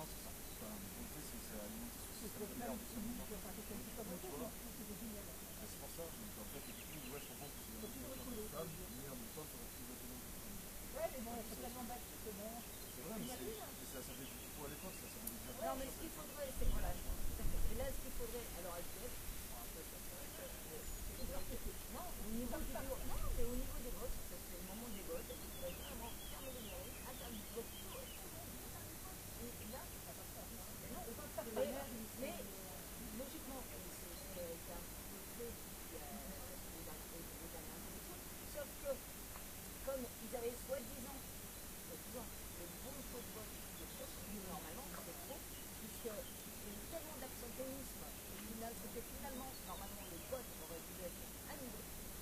Non, c'est ça. Enfin, l'idée, c'est alimenter ce système de merde, ce mouvement. Tu vois. C'est pour ça. Donc, en fait, du coup, ouais, je comprends que c'est un peu stable, mais en même temps, ça va plus autonome. Ouais, mais bon, c'est tellement battu que bon. C'est vrai, mais ça fait du coup à l'époque, ça fait déjà. Non, mais ce qu'il faudrait, c'est voilà, tout à fait. Et là, ce qu'il faudrait, alors actuel, un peu ça, c'est vrai que non, au niveau du bureau, non, mais au niveau des votes, parce que c'est le moment des votes, il faudrait carrément fermer les mairies, interdire de vote, tout le monde, interdit de vote. Et là, ça va pas faire. Non, mais logiquement, c'est ce qui a été un petit peu fait depuis les dernières élections, sauf que comme ils avaient soi-disant le bon taux de vote qui est faux, normalement c'est faux, puisqu'il y a eu tellement d'absentéisme, et c'était finalement, normalement le vote